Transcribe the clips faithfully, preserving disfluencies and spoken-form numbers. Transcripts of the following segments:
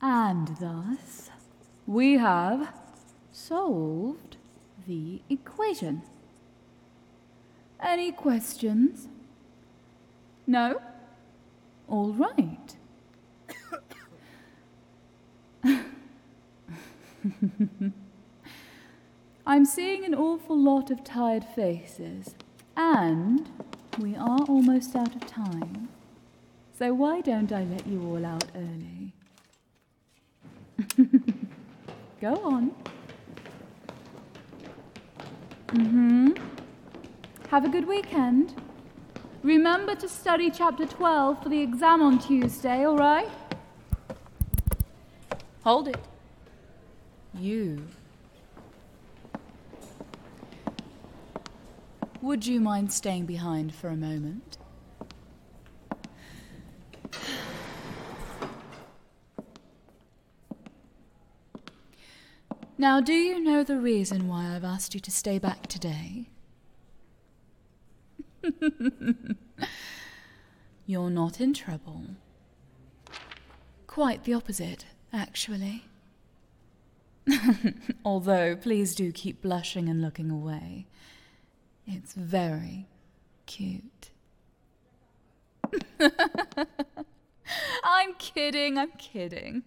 And thus, we have solved the equation. Any questions? No? All right. I'm seeing an awful lot of tired faces, and we are almost out of time. So why don't I let you all out early? Go on. Mm-hmm. Have a good weekend. Remember to study chapter twelve for the exam on Tuesday, all right? Hold it. You. Would you mind staying behind for a moment? Now, do you know the reason why I've asked you to stay back today? You're not in trouble. Quite the opposite, actually. Although, please do keep blushing and looking away. It's very cute. I'm kidding, I'm kidding.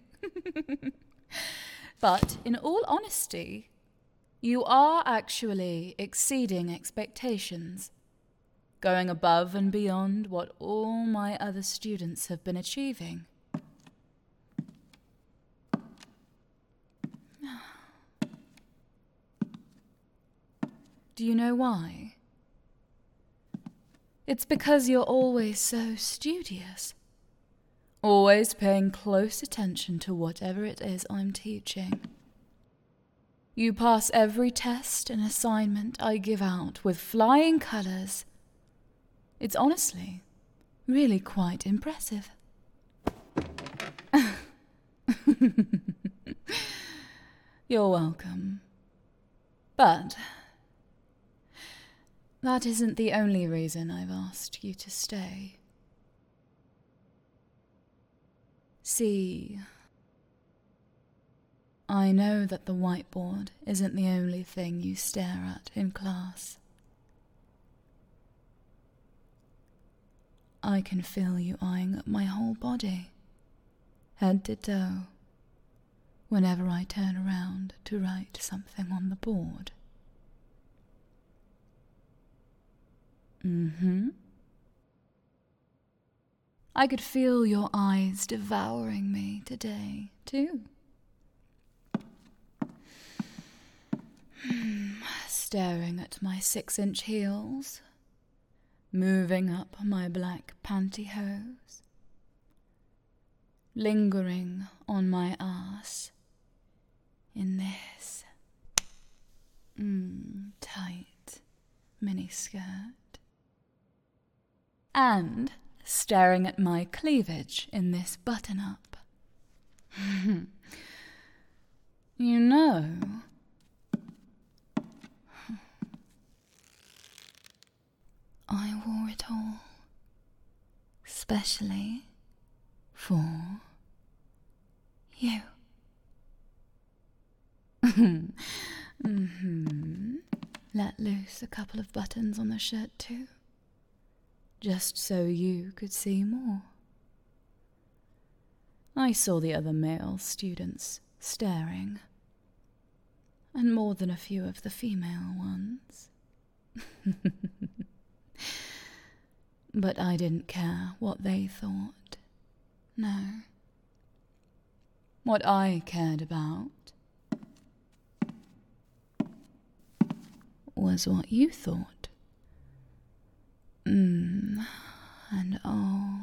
But in all honesty, you are actually exceeding expectations, going above and beyond what all my other students have been achieving. Do you know why? It's because you're always so studious. Always paying close attention to whatever it is I'm teaching. You pass every test and assignment I give out with flying colours. It's honestly really quite impressive. You're welcome. But that isn't the only reason I've asked you to stay. See, I know that the whiteboard isn't the only thing you stare at in class. I can feel you eyeing up my whole body, head to toe, whenever I turn around to write something on the board. Mm-hmm. I could feel your eyes devouring me today, too. Staring at my six-inch heels, moving up my black pantyhose, lingering on my ass in this mm, tight miniskirt, and staring at my cleavage in this button-up. You know, I wore it all, specially for you. Mm-hmm. Let loose a couple of buttons on the shirt too, just so you could see more. I saw the other male students staring, and more than a few of the female ones. But I didn't care what they thought. No. What I cared about was what you thought. Mm, and oh,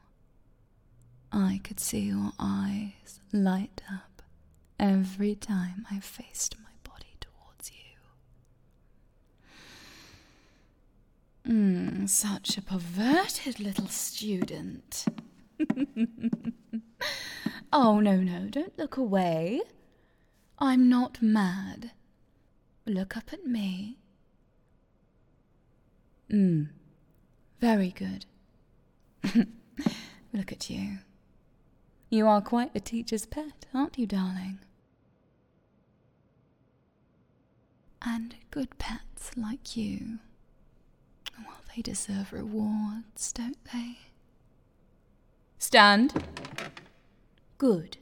I could see your eyes light up every time I faced my body towards you. Mm, such a perverted little student. Oh, no, no, don't look away. I'm not mad. Look up at me. Mm, very good. Look at you. You are quite a teacher's pet, aren't you, darling? And good pets like you, well, they deserve rewards, don't they? Stand. Good.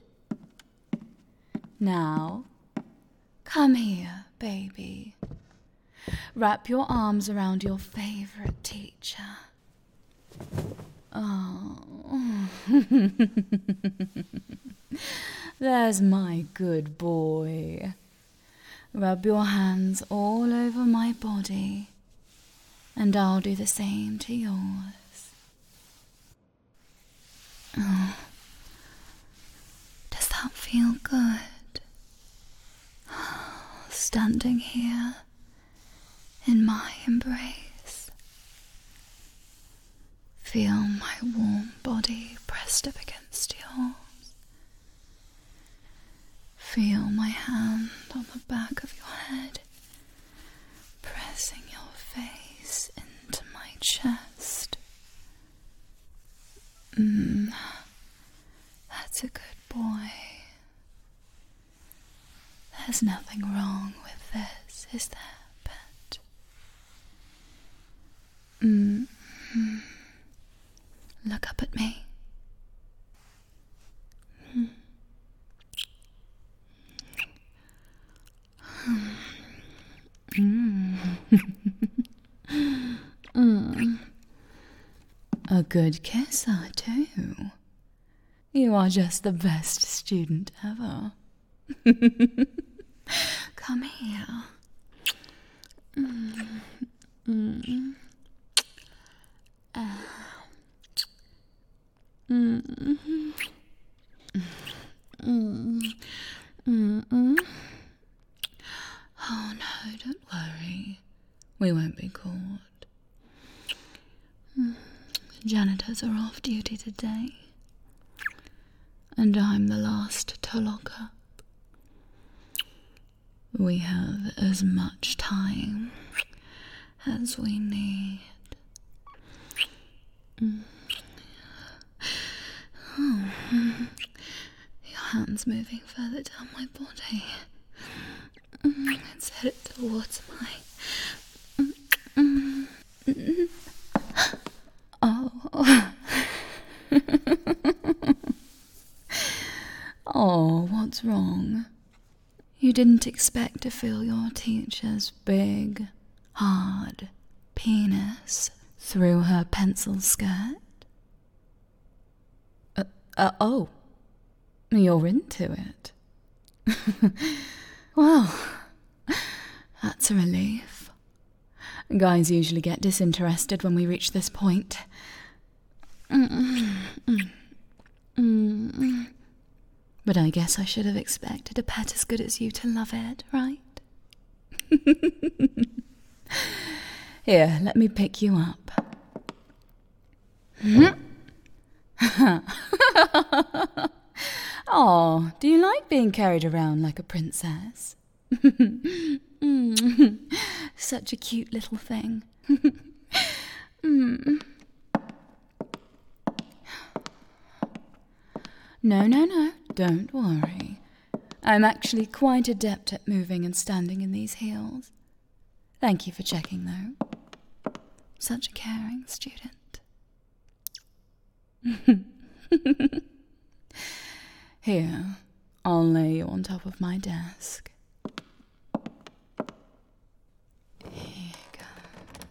Now, come here, baby. Wrap your arms around your favorite teacher. Oh. There's my good boy. Rub your hands all over my body, and I'll do the same to yours. Oh. Does that feel good? Standing here in my embrace. Feel my warm body pressed up against yours. Feel my hand on the back of your head, pressing your face into my chest. Mmm, that's a good boy. There's nothing wrong with this, is there, pet? Mm-hmm. Look up at me. Mm. Mm. Mm. A good kisser, too. You are just the best student ever. Come here. Mm. Mm. Uh. Mm. Mm. Mm. Oh no, don't worry. We won't be caught. Janitors are off duty today, and I'm the last to lock up. We have as much time as we need. Mm. Oh. Your hand's moving further down my body. It's headed towards my... Oh. Oh, what's wrong? You didn't expect to feel your teacher's big, hard penis through her pencil skirt? Uh, uh, oh, you're into it. Well, that's a relief. Guys usually get disinterested when we reach this point. But I guess I should have expected a pet as good as you to love it, right? Here, let me pick you up. Oh, do you like being carried around like a princess? Mm, such a cute little thing. Mm. No, no, no, don't worry. I'm actually quite adept at moving and standing in these heels. Thank you for checking, though. Such a caring student. Here, I'll lay you on top of my desk. Here you go.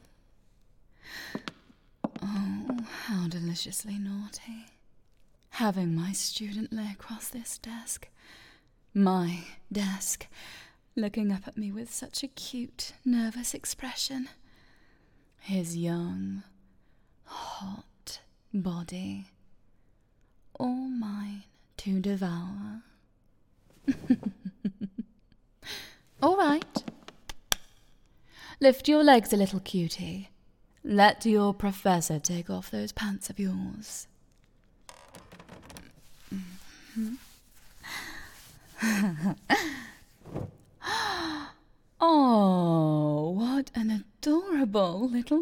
Oh, how deliciously naughty. Having my student lay across this desk. My desk. Looking up at me with such a cute, nervous expression. His young, hot body. All mine to devour. All right. Lift your legs a little, cutie. Let your professor take off those pants of yours. Mm-hmm. Oh, what an adorable little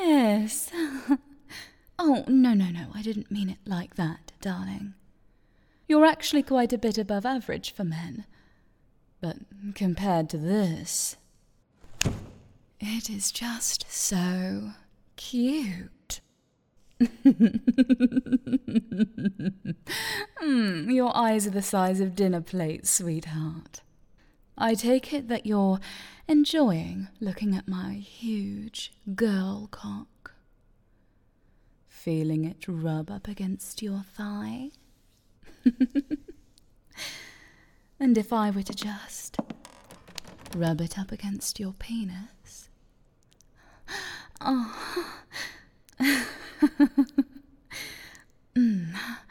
penis. Oh, no, no, no, I didn't mean it like that, darling. You're actually quite a bit above average for men. But compared to this, it is just so cute. mm, your eyes are the size of dinner plates, sweetheart. I take it that you're enjoying looking at my huge girl cock. Feeling it rub up against your thigh? And if I were to just rub it up against your penis? Oh. mm.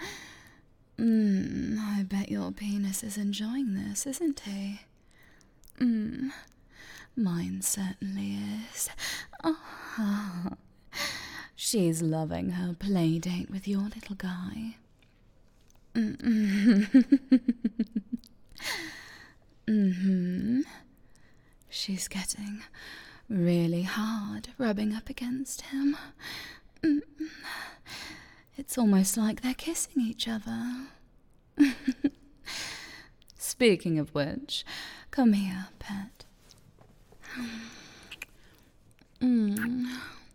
Mm, I bet your penis is enjoying this, isn't he? Mm, mine certainly is. Oh. She's loving her play date with your little guy. Mm-hmm. mm-hmm. She's getting really hard rubbing up against him. Mm. It's almost like they're kissing each other. Speaking of which, come here, pet. Mm.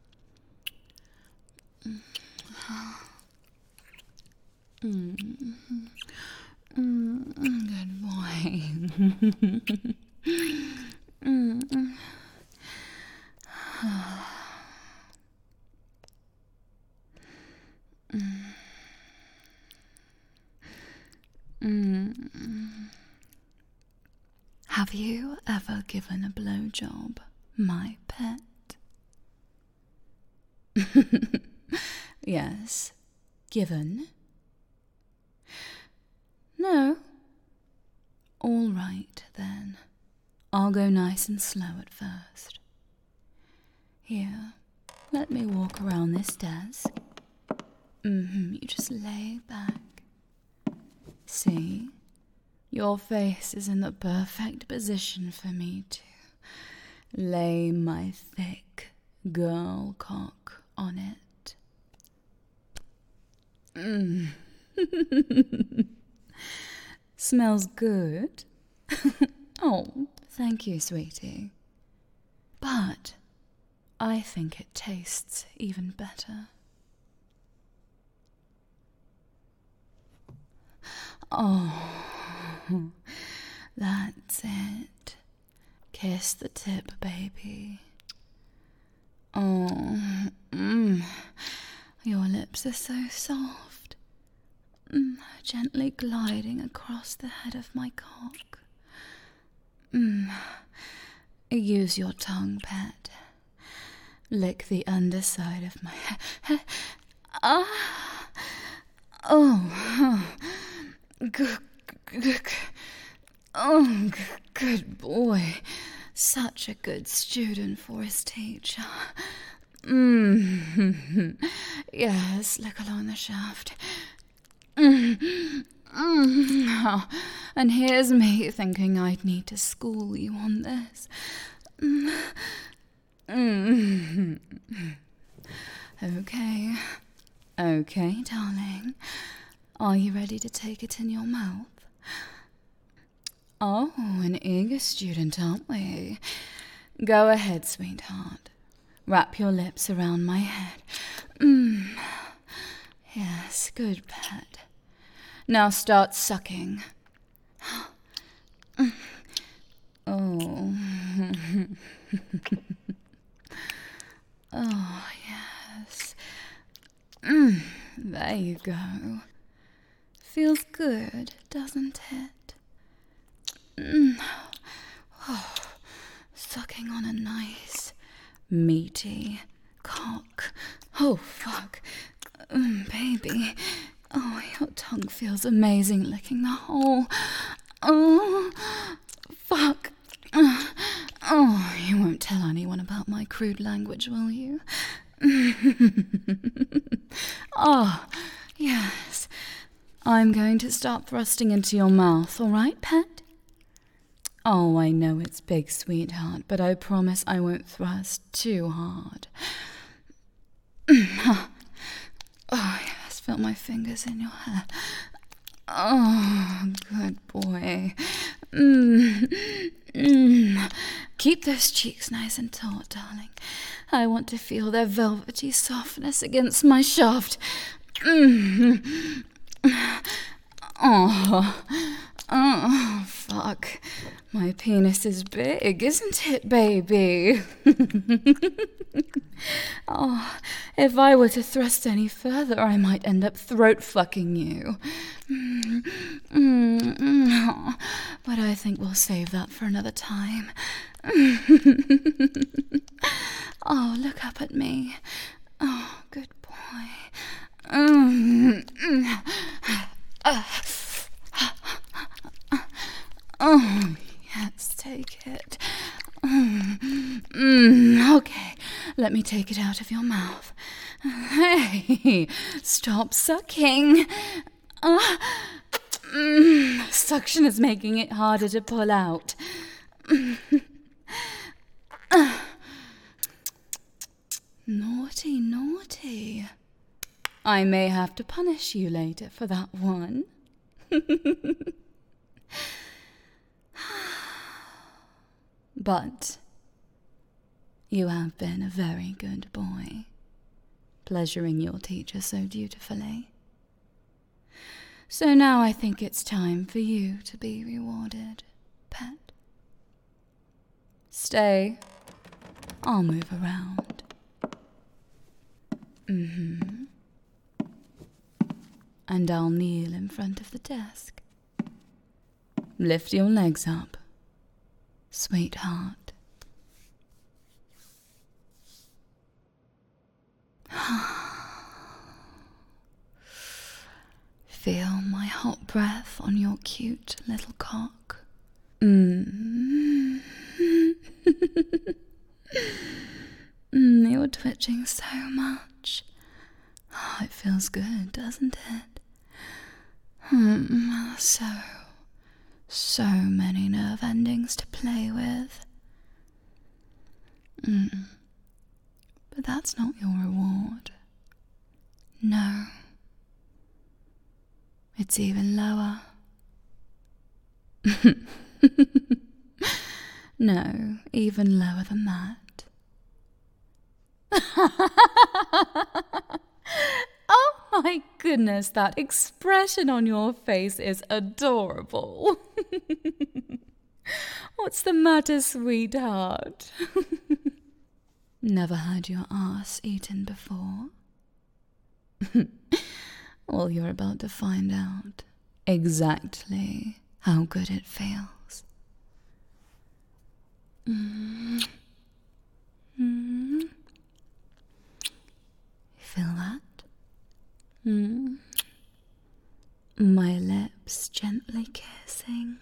Mm. Mm. Good boy. mm. Mm. Have you ever given a blowjob, my pet? Yes, given. No? All right, then. I'll go nice and slow at first. Here, let me walk around this desk. Mm-hmm, you just lay back. See? Your face is in the perfect position for me to lay my thick girl cock on it. Mm. Smells good. Oh, thank you, sweetie. But I think it tastes even better. Oh, that's it. Kiss the tip, baby. Oh, mm, your lips are so soft. Mm, gently gliding across the head of my cock. Mm, use your tongue, pet. Lick the underside of my head. Ah! Oh, good, good, oh, good boy. Such a good student for his teacher. Mm. Yes, look along the shaft. Mm. Mm. And here's me thinking I'd need to school you on this. Mm. Mm. Okay. Okay, darling. Are you ready to take it in your mouth? Oh, an eager student, aren't we? Go ahead, sweetheart. Wrap your lips around my head. Mm. Yes, good pet. Now start sucking. Oh. Oh, yes. Mm. There you go. Feels good, doesn't it? Mm. Oh, sucking on a nice, meaty cock. Oh, fuck. Mm, baby. Oh, your tongue feels amazing licking the hole. Oh, fuck. Oh, you won't tell anyone about my crude language, will you? Oh, yes. I'm going to start thrusting into your mouth, all right, pet? Oh, I know it's big, sweetheart, but I promise I won't thrust too hard. Oh, yes, feel my fingers in your hair. Oh, good boy. Mm. Mm. Keep those cheeks nice and taut, darling. I want to feel their velvety softness against my shaft. Mm. Oh, oh, fuck. My penis is big, isn't it, baby? Oh, if I were to thrust any further, I might end up throat-fucking you. Mm, mm, mm. But I think we'll save that for another time. Oh, look up at me. Oh, good boy. Mm, mm. Uh. Oh, yes, take it. Mm, mm, okay, let me take it out of your mouth. Hey, stop sucking. Uh, mm, suction is making it harder to pull out. Uh, naughty, naughty. I may have to punish you later for that one. But you have been a very good boy, pleasuring your teacher so dutifully. So now I think it's time for you to be rewarded, pet. Stay. I'll move around. Mm-hmm. And I'll kneel in front of the desk. Lift your legs up, sweetheart. Feel my hot breath on your cute little cock. Mm. mm, you're twitching so much. Oh, it feels good, doesn't it? Hmm, so, so many nerve endings to play with. Mm. But that's not your reward. No. It's even lower. No, even lower than that. Oh my goodness, that expression on your face is adorable. What's the matter, sweetheart? Never had your ass eaten before? Well, you're about to find out exactly how good it feels. Mm. Mm. Feel that? Mm. My lips gently kissing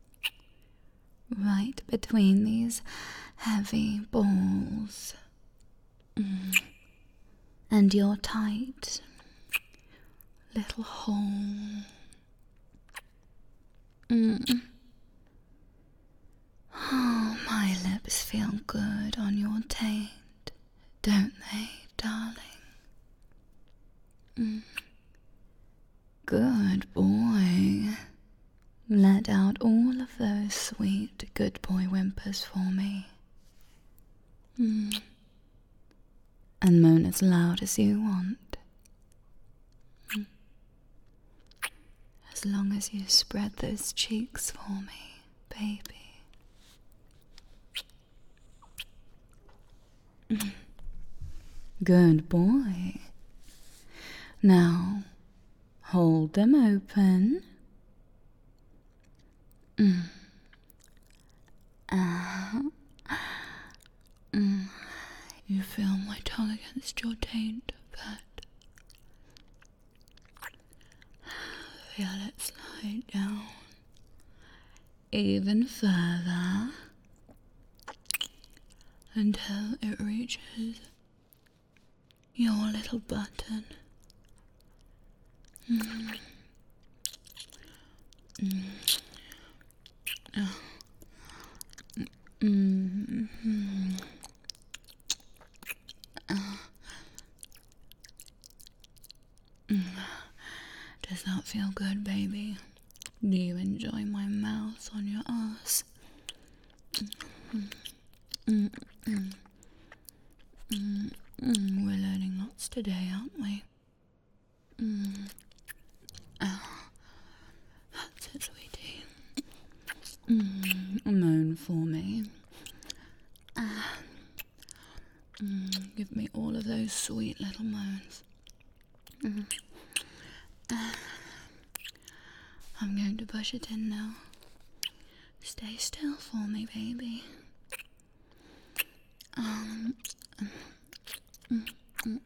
right between these heavy balls. Mm. And your tight little hole. Mm. Oh, my lips feel good on your taint, don't they, darling? Mm. Good boy. Let out all of those sweet good boy whimpers for me. Mm. And moan as loud as you want. Mm. As long as you spread those cheeks for me, baby. Mm. Good boy. Now, hold them open. Mm. Uh-huh. Mm. You feel my tongue against your taint, but feel it slide down even further until it reaches your little button. Mm. Mm. Oh. Mm-hmm. Oh. Mm. Does that feel good, baby? Mm, moan for me. Ah. Mm, give me all of those sweet little moans. Mm. Ah. I'm going to push it in now. Stay still for me, baby. Um. Mm, mm,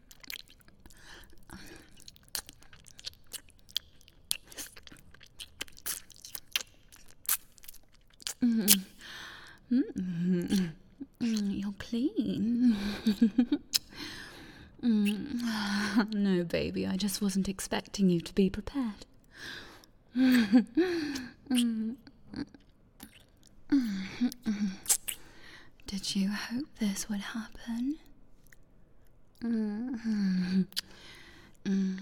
mm, mm, mm, you're clean. mm. No, baby, I just wasn't expecting you to be prepared. Did you hope this would happen? Mm. Mm.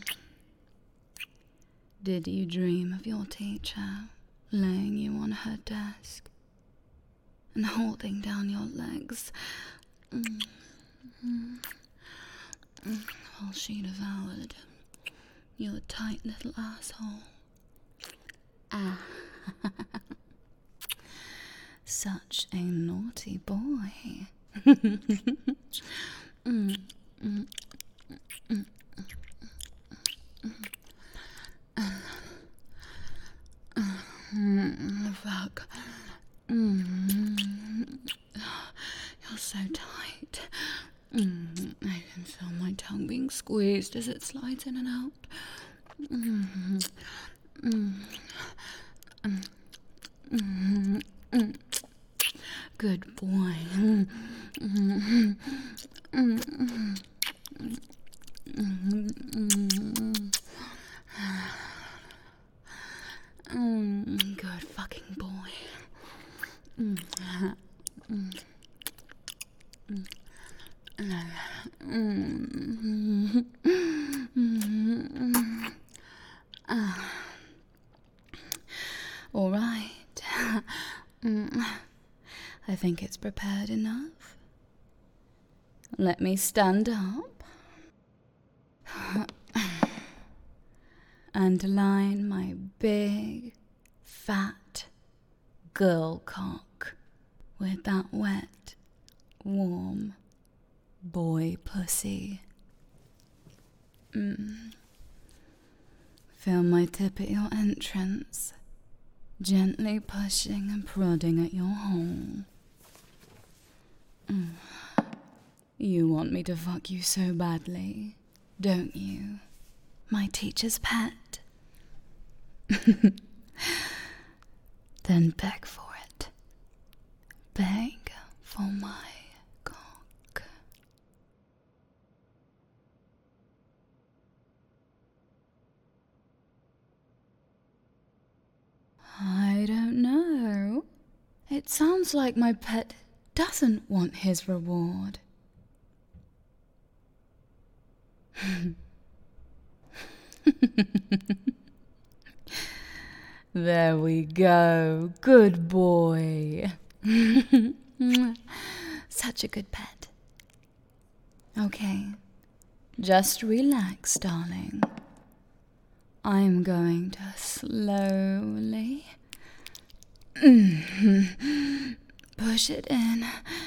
Did you dream of your teacher laying you on her desk and holding down your legs mm. Mm. Mm. while she devoured your tight little asshole? Ah. Such a naughty boy. mm. Mm. Mm. Mm. Mm, fuck. Mm. You're so tight. Mm. I can feel my tongue being squeezed as it slides in and out. Mm. Mm. Mm. Mm. Mm. Good boy. Mm. Mm. Mm. Mm. Mm. Mm, good fucking boy. Mm. Mm. Mm. Mm. Mm. Ah. All right. Mm. I think it's prepared enough. Let me stand up and line my big, fat girl cock with that wet, warm boy pussy. Mm. Feel my tip at your entrance, gently pushing and prodding at your hole. Mm. You want me to fuck you so badly, don't you? My teacher's pet. Then beg for it. Beg for my cock. I don't know. It sounds like my pet doesn't want his reward. There we go. Good boy. Such a good pet. Okay, just relax, darling. I'm going to slowly push it in.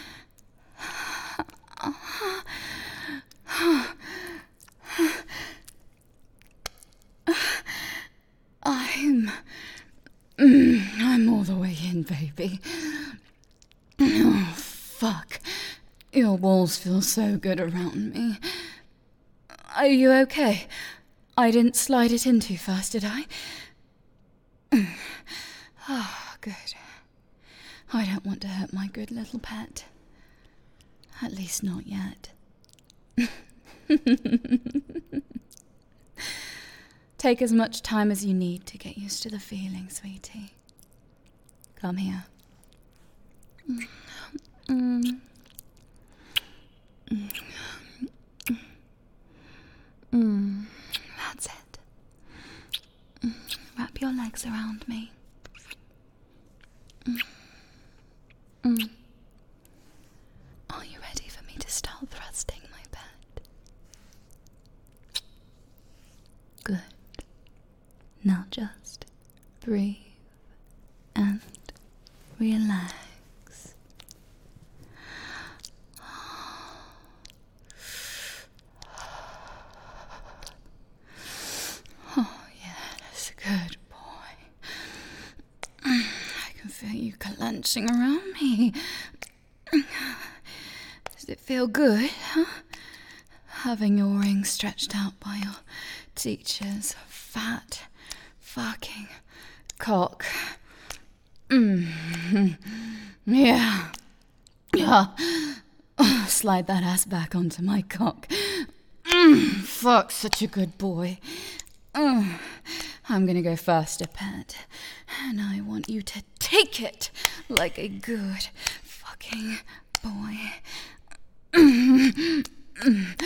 I'm... I'm all the way in, baby. Oh, fuck. Your balls feel so good around me. Are you okay? I didn't slide it in too fast, did I? Oh, good. I don't want to hurt my good little pet. At least not yet. Take as much time as you need to get used to the feeling, sweetie. Come here. Mm. Mm. Mm. That's it. Mm. Wrap your legs around me. Mm. Mm. Are you ready for me to start thrusting my bed? Good. Now just breathe and relax. Oh, yeah, that's a good boy. I can feel you clenching around me. Does it feel good, huh? Having your ring stretched out by your teacher's fat fucking cock. Mm. Yeah. Yeah. Oh, slide that ass back onto my cock. Mm. Fuck, such a good boy. Mm. I'm gonna go faster, Pat. And I want you to take it like a good fucking boy. Mm. Mm.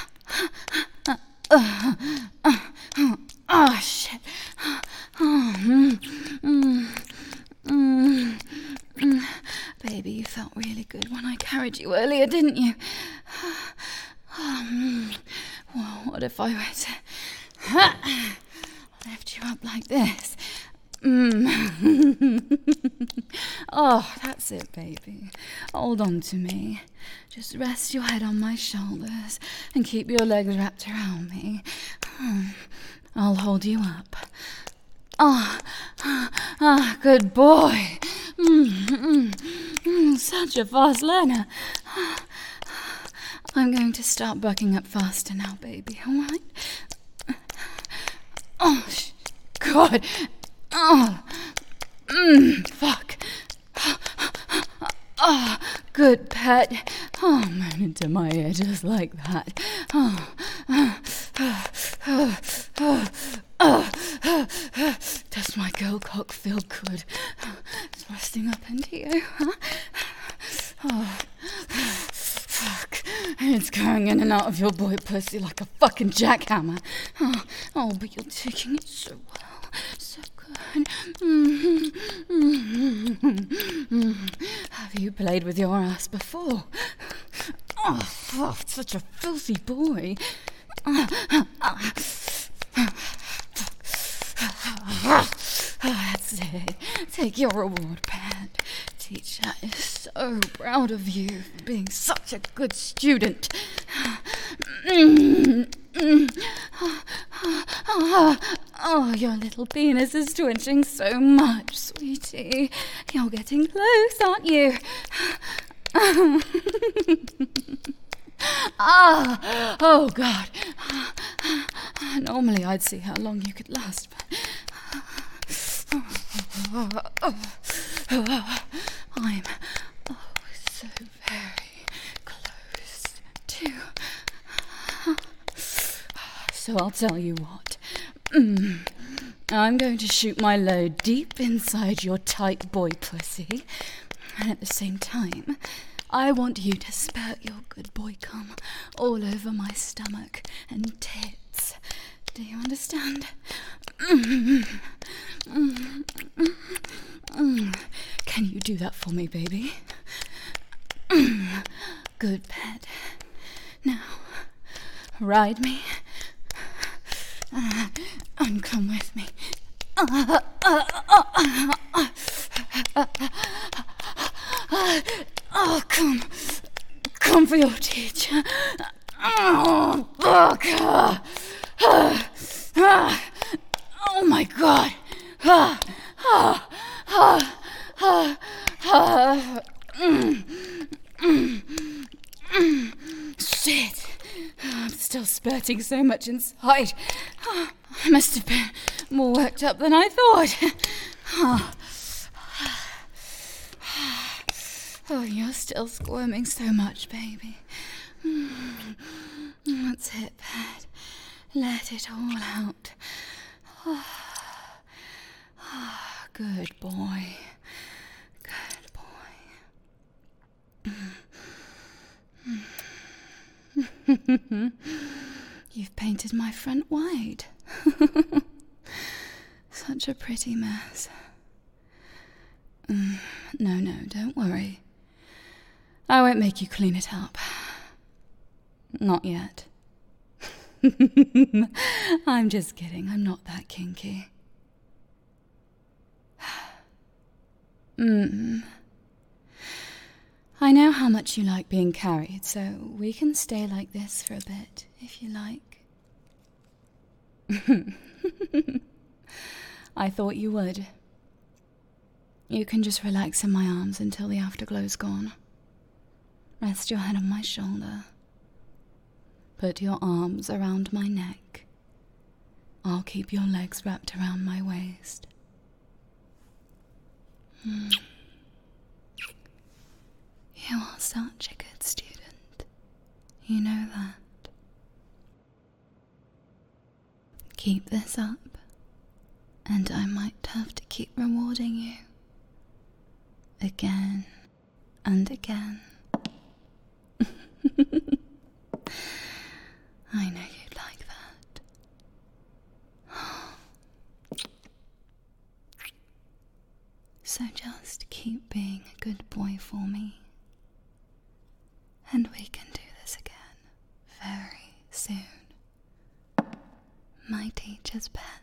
Uh, uh, uh, oh, shit. Oh, mm, mm, mm, mm. Baby, you felt really good when I carried you earlier, didn't you? Oh, mm. Well, what if I were to lift you up like this? Mm. Oh, that's it, baby. Hold on to me. Just rest your head on my shoulders and keep your legs wrapped around me. I'll hold you up. Ah, oh, ah, good boy. Mm, mm, mm, such a fast learner. I'm going to start bucking up faster now, baby, all right? Oh, God. Oh, mm, fuck. Oh, good pet. Oh, moan into my ear just like that. Oh, oh, oh, oh, oh, oh, oh, oh. Does my girl cock feel good? It's resting up into you, huh? Oh, fuck. It's going in and out of your boy pussy like a fucking jackhammer. Oh, oh, but you're taking it so well. So good. Mm-hmm. Mm-hmm. Mm-hmm. Have you played with your ass before? Oh, fuck, such a filthy boy. That's it. Take your reward, Pat. Teacher is so proud of you for being such a good student. Oh, your little penis is twitching so much, sweetie. You're getting close, aren't you? Ah, oh God. Normally I'd see how long you could last, but I'm oh so very close to. So I'll tell you what. Mm. I'm going to shoot my load deep inside your tight boy pussy, and at the same time, I want you to spurt your good boy cum all over my stomach and tits. Do you understand? Mm. Mm. Mm. Can you do that for me, baby? Mm. Good pet. Now, ride me. Uh, and come with me. Uh, uh, uh, uh, uh, uh, uh, oh, come. Come for your teacher. Oh, fuck. Uh, uh, uh, oh, my God. Uh, uh, uh, uh, uh, mm, mm, mm. Shit. I'm still spurting so much inside. Oh, I must have been more worked up than I thought. Oh, oh you're still squirming so much, baby. That's it, Pat. Let it all out. Oh, oh, good boy. Good boy. You've painted my front white. Such a pretty mess. Mm, no, no, don't worry. I won't make you clean it up. Not yet. I'm just kidding. I'm not that kinky. Hmm. I know how much you like being carried, so we can stay like this for a bit, if you like. I thought you would. You can just relax in my arms until the afterglow's gone. Rest your head on my shoulder. Put your arms around my neck. I'll keep your legs wrapped around my waist. Mm. You are such a good student. You know that. Keep this up, and I might have to keep rewarding you. Again and again. I know you'd like that. So just keep being a good boy for me. And we can do this again very soon. My teacher's pet.